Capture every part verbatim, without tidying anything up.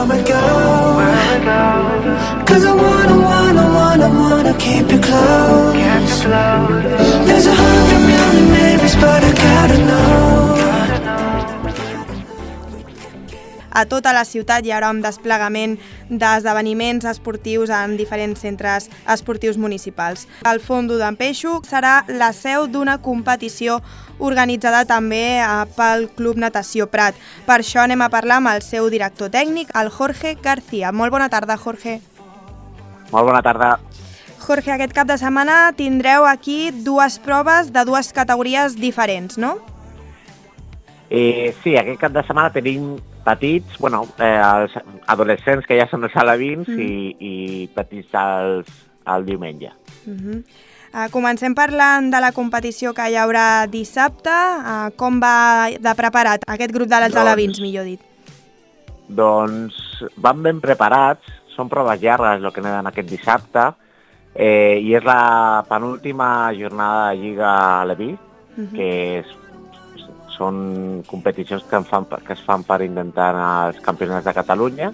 where we go. Cause I wanna, wanna, wanna, wanna keep you close. There's a hundred million babies, but I gotta know. A tota la ciutat hi haurà un desplegament d'esdeveniments esportius en diferents centres esportius municipals. El Fondo d'en Peixo serà la seu d'una competició organitzada també pel Club Natació Prat. Per això anem a parlar amb el seu director tècnic, el Jorge García. Molt bona tarda, Jorge. Molt bona tarda. Jorge, aquest cap de setmana tindreu aquí dues proves de dues categories diferents, no? Eh, sí, aquest cap de setmana tenim petits, bueno, eh, els adolescents que ja són els alevins mm. i, i petits els, el diumenge. Uh -huh. uh, comencem parlant de la competició que hi haurà dissabte. Uh, com va de preparat aquest grup dels doncs, alevins, millor dit? Doncs van ben preparats, són proves llargues el que anem aquest dissabte, eh, i és la penúltima jornada de Lliga Aleví, uh -huh. que és són competicions que, fan, que es fan per intentar anar als campionats de Catalunya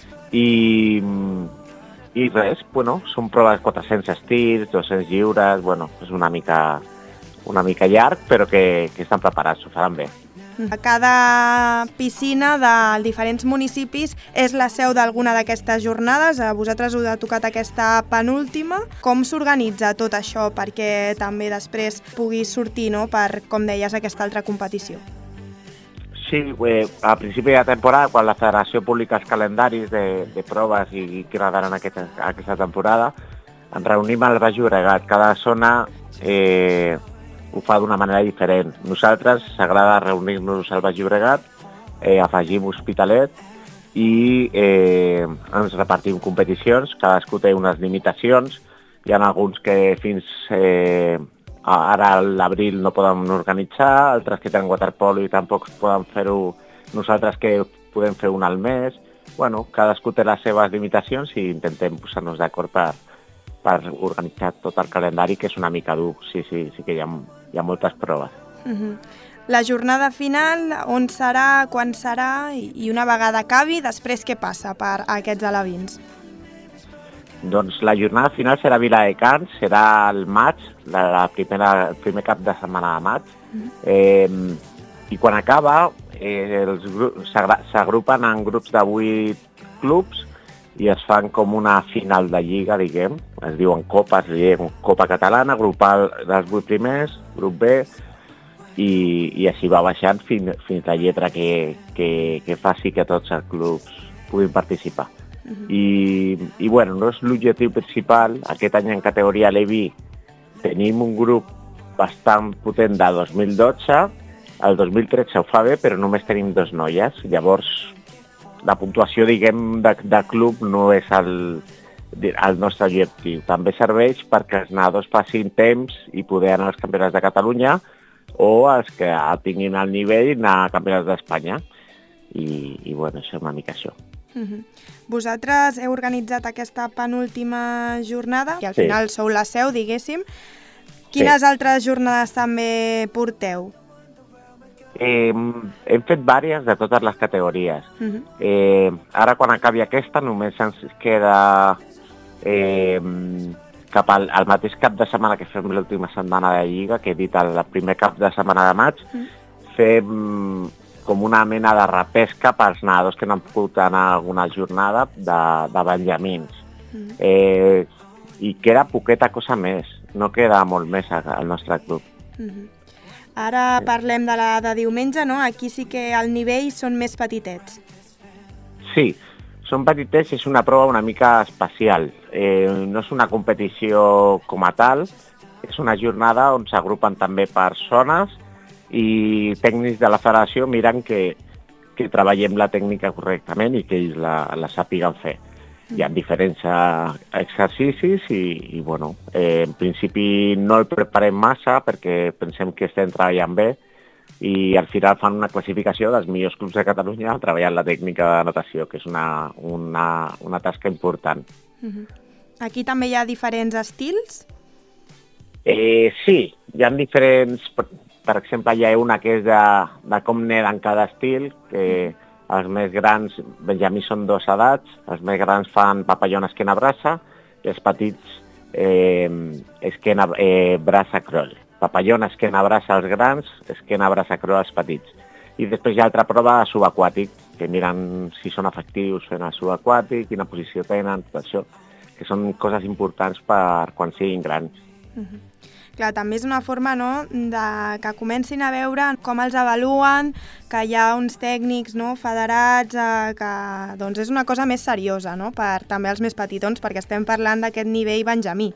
i, i res, bueno, són proves quatre-cents estirs, dos-cents lliures, bueno, és una mica, una mica llarg, però que, que estan preparats, ho faran bé. Cada piscina de diferents municipis és la seu d'alguna d'aquestes jornades. A vosaltres us ha tocat aquesta penúltima. Com s'organitza tot això perquè també després pugui sortir, no, per, com deies, aquesta altra competició? Sí, eh, a principi de temporada, quan la Federació publica els calendaris de, de proves i que quedaran aquesta, aquesta temporada, ens reunim al Baix Llobregat. Cada zona eh, ho fa d'una manera diferent. Nosaltres s'agrada reunir-nos al Baix Llobregat, eh, afegim Hospitalet i eh, ens repartim competicions, cadascú té unes limitacions, hi ha alguns que fins eh, ara a l'abril no poden organitzar, altres que tenen waterpolo i tampoc poden fer-ho, nosaltres que podem fer un al mes. Bueno, cadascú té les seves limitacions i intentem posar-nos d'acord per, per organitzar tot el calendari, que és una mica dur. Sí, sí, sí que hi ha, hi ha moltes proves. Uh-huh. La jornada final, on serà, quan serà i una vegada acabi, després què passa per aquests alevins? Doncs la jornada final serà a Viladecans, serà el maig, la, la primera, el primer cap de setmana de maig, uh-huh. eh, i quan acaba eh, els s'agrupen en grups de vuit clubs i es fan com una final de lliga, diguem, es diuen copes, diguem, Copa Catalana, grupal dels vuit primers, grup B, i, i així va baixant fins, fins a la lletra que, que, que faci que tots els clubs puguin participar. Uh-huh. I, i bueno, no és l'objectiu principal. Aquest any en categoria Levi tenim un grup bastant potent de dos mil dotze, el dos mil tretze ho fa bé, però només tenim dos noies, llavors la puntuació, diguem, de, de club no és el, el nostre objectiu. També serveix perquè els nedadors passin temps i poder anar als campionats de Catalunya o els que tinguin el nivell anar a campionats d'Espanya. I, i bueno, és una mica això. Uh-huh. Vosaltres heu organitzat aquesta penúltima jornada, que al sí. final sou la seu, diguéssim. Quines sí. altres jornades també porteu? Eh, hem fet vàries de totes les categories. Uh-huh. eh, ara, quan acabi aquesta, només ens queda eh, cap al, al mateix cap de setmana que fem l'última setmana de Lliga, que he dit el primer cap de setmana de maig, uh-huh. fem com una mena de repesca pels nedadors que no han pogut anar a alguna jornada de, de benjamins. Uh-huh. eh, I queda poqueta cosa més, no queda molt més al nostre club. Uh-huh. Ara parlem de la de diumenge, no? Aquí sí que el nivell són més petitets. Sí, són petitets, és una prova una mica especial. Eh, no és una competició com a tal, és una jornada on s'agrupen també persones i tècnics de la federació miren que, que treballem la tècnica correctament i que ells la, la sàpiguen fer. Hi ha diferents exercicis i, i bueno, eh, en principi no el preparem massa perquè pensem que estem treballant bé i al final fan una classificació dels millors clubs de Catalunya treballant la tècnica de natació, que és una, una, una tasca important. Uh-huh. Aquí també hi ha diferents estils? Eh, sí, hi ha diferents... Per, per exemple, hi ha una que és de, de com neden cada estil, que els més grans, benjamí són dos edats, els més grans fan papallona, esquena, braça, i els petits eh, esquena, eh, braça, croll. Papallona, esquena, braça als grans, esquena, braça, croll als petits. I després hi ha altra prova subaquàtic, que miren si són efectius fent el subaquàtic, quina posició tenen, tot això, que són coses importants per quan siguin grans. Uh-huh. Clar, també és una forma, no?, de que comencin a veure com els avaluen, que hi ha uns tècnics, no?, federats, eh, que doncs és una cosa més seriosa, no?, per també els més petitons, perquè estem parlant d'aquest nivell benjamí.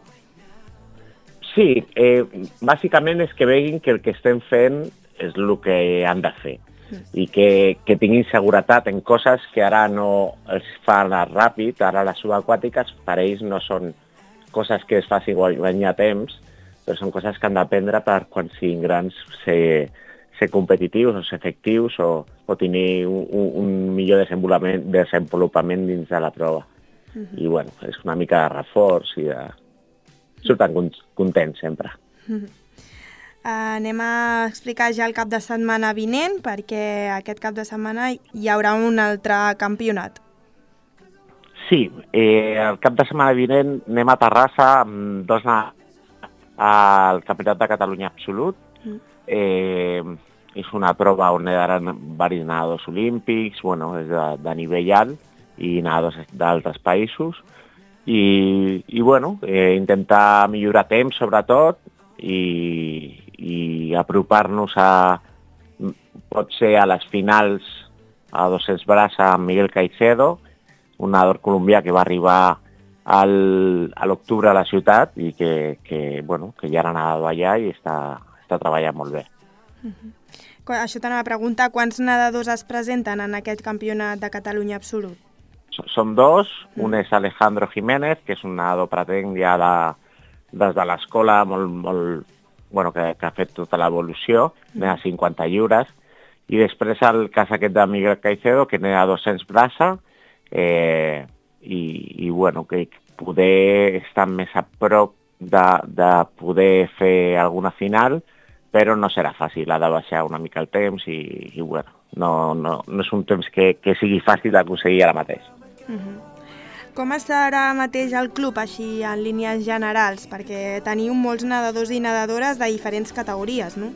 Sí, eh, bàsicament és que veguin que el que estem fent és el que han de fer i que, que tinguin seguretat en coses que ara no els fan ràpid, ara les subaquàtiques per ells no són coses que es facin guanyar temps, però són coses que han d'aprendre per quan siguin grans ser, ser competitius o ser efectius o, o tenir un, un millor desenvolupament, desenvolupament dins de la prova. Uh-huh. I bueno, és una mica de reforç i de... surten contents sempre. Uh-huh. Uh, anem a explicar ja el cap de setmana vinent, perquè aquest cap de setmana hi haurà un altre campionat. Sí, eh, el cap de setmana vinent anem a Terrassa amb dos al Campionat de Catalunya Absolut. Mm. Eh, és una prova on hi haurà diversos nedadors olímpics, bueno, és de, de nivell alt i nedadors d'altres països. I, i bueno, eh, intentar millorar temps sobretot i, i apropar-nos a, pot ser a les finals a dos-cents braça amb Miguel Caicedo, un nedador colombià que va arribar al, a l'octubre a la ciutat i que, que, bueno, que ja ha nedat allà i està, està treballant molt bé. Uh-huh. Això t'anava a preguntar, quants nedadors es presenten en aquest campionat de Catalunya Absolut? Són dos, un és Alejandro Jiménez, que és un nedador pretén ja de, des de l'escola, molt, molt, bueno, que, que ha fet tota l'evolució, neda cinquanta lliures, i després el cas aquest de Miguel Caicedo, que neda dos-cents braça, eh, i, i bueno, que poder estar més a prop de, de poder fer alguna final, però no serà fàcil, ha de baixar una mica el temps i, i bueno, no, no, no és un temps que, que sigui fàcil d'aconseguir ara mateix. Uh-huh. Com estarà mateix el club, així, en línies generals? Perquè teniu molts nedadors i nedadores de diferents categories, no?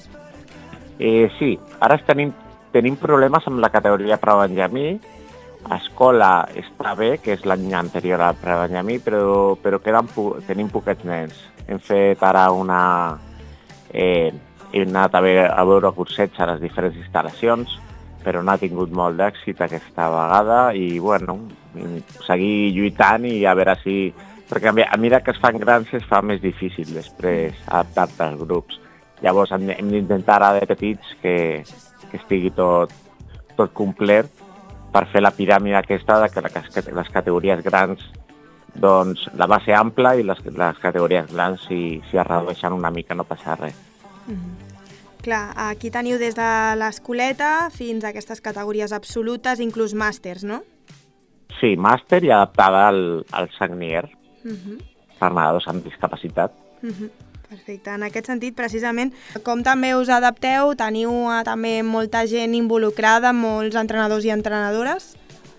Eh, sí, ara tenim, tenim problemes amb la categoria pre-benjamí. Escola està bé, que és l'any anterior al pre-benjamí, però, però queden po tenim poquets nens. Hem fet ara una... Eh, he anat a veure, a veure cursets a les diferents instal·lacions, però no ha tingut molt d'èxit aquesta vegada i, bueno, seguir lluitant i a veure si... Perquè a mesura que es fan grans es fa més difícil després adaptar-te als grups. Llavors hem, hem d'intentar ara de petits que, que estigui tot, tot complet per fer la piràmide aquesta de que les categories grans, doncs la base ampla i les, les categories grans si, si es redueixen una mica no passa res. Mm-hmm. Clar, aquí teniu des de l'escoleta fins a aquestes categories absolutes, inclús màsters, no? Sí, màster i adaptada al, al Sagnier, uh-huh. per nedadors amb discapacitat. Uh-huh. Perfecte. En aquest sentit, precisament, com també us adapteu, teniu uh, també molta gent involucrada, molts entrenadors i entrenadores?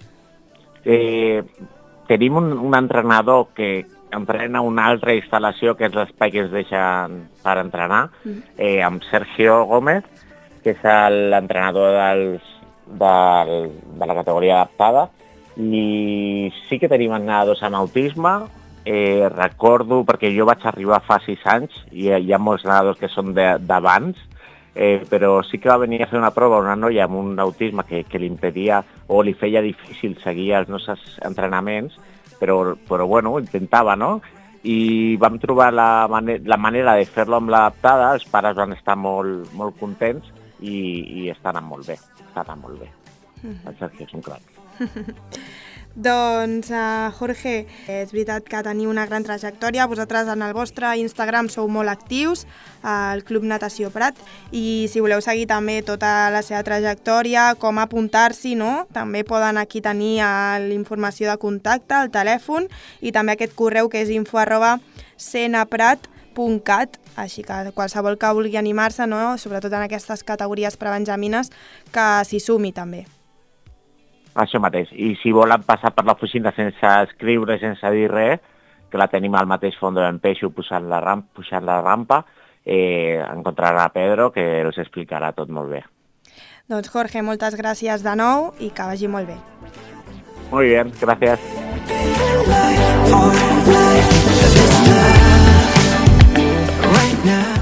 Eh, tenim un, un entrenador que entrena una altra instal·lació, que és l'espai que ens deixen per entrenar, eh, amb Sergio Gómez, que és l'entrenador dels, del, de la categoria adaptada, i sí que tenim nedadors amb autisme. Eh, recordo, perquè jo vaig arribar fa sis anys, i hi ha molts nedadors que són d'abans, eh, però sí que va venir a fer una prova una noia amb un autisme que, que li impedia o li feia difícil seguir els nostres entrenaments, Però, però bueno, intentava, no? I vam trobar la, mane la manera de fer-lo amb l'adaptada, els pares van estar molt, molt contents i, i està anant molt bé, està anant molt bé. Mm-hmm. El Sergio és un crac. Doncs, uh, Jorge, és veritat que teniu una gran trajectòria. Vosaltres en el vostre Instagram sou molt actius, al Club Natació Prat, i si voleu seguir també tota la seva trajectòria, com apuntar-s'hi, no? També poden aquí tenir la informació de contacte, el telèfon, i també aquest correu que és info arroba senaprat punt cat, així que qualsevol que vulgui animar-se, no? Sobretot en aquestes categories prebenjamines, que s'hi sumi també. Això mateix. I si volen passar per l'oficina sense escriure, sense dir res, que la tenim al mateix fons d'en Peixo pujant la rampa, pujant la rampa eh, encontrarà Pedro, que els explicarà tot molt bé. Doncs Jorge, moltes gràcies de nou i que vagi molt bé. Muy bien, gracias. Life, for life, this love, right now.